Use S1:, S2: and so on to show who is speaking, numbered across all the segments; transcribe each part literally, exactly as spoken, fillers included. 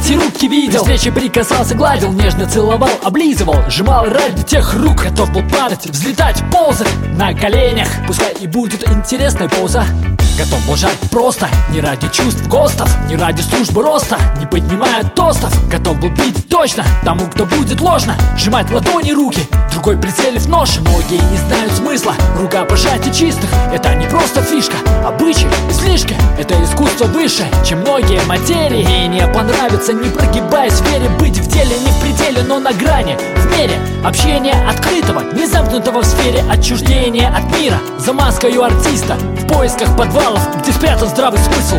S1: эти руки видел. При встрече прикасался, гладил, нежно целовал, облизывал, сжимал ради тех рук. Готов был падать, взлетать, ползать на коленях. Пускай и будет интересная поза. Готов был жать просто, не ради чувств ГОСТов, не ради службы роста, не поднимая тостов. Готов был бить точно тому, кто будет ложно сжимать ладони, руки, другой прицелив нож. Многие не знают смысла рукопожатий чистых. Это не просто фишка, обычай, слишком. Это искусство выше, чем многие материи. И не понравится, не прогибаясь в вере, быть в деле не в пределе, но на грани, в мере общения открытого, не замкнутого в сфере отчуждения от мира. За маскою артиста в поисках подвалов, где спрятан здравый смысл.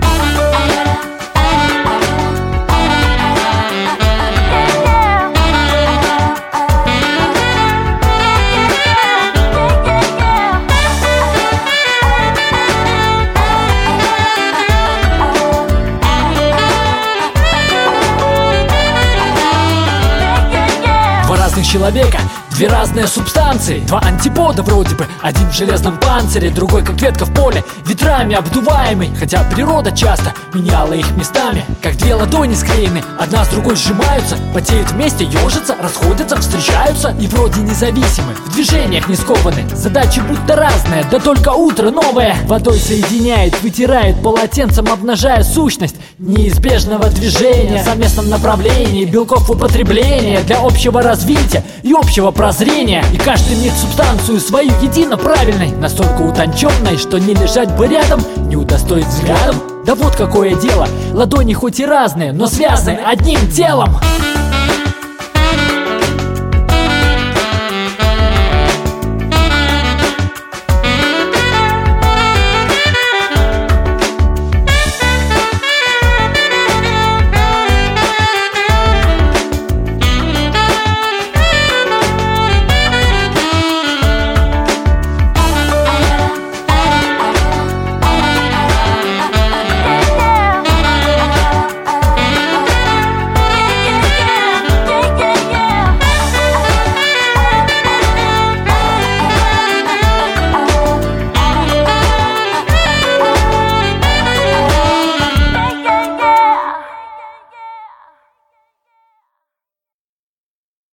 S1: Два разных человека, две разные субстанции, два антипода вроде бы. Один в железном панцире, другой как ветка в поле, ветрами обдуваемый. Хотя природа часто меняла их местами, как две ладони склеены, одна с другой сжимаются, потеют вместе, ежатся, расходятся, встречаются. И вроде независимы, в движениях не скованы. Задачи будто разные, да только утро новое. Водой соединяет, вытирает полотенцем, обнажая сущность неизбежного движения в совместном направлении, белков употребления для общего развития и общего прозрения. И каждый имеет субстанцию свою едино правильной, настолько утонченной, что не лежать бы рядом, не удостоить взглядом. Да вот какое дело, ладони хоть и разные, но связаны одним телом.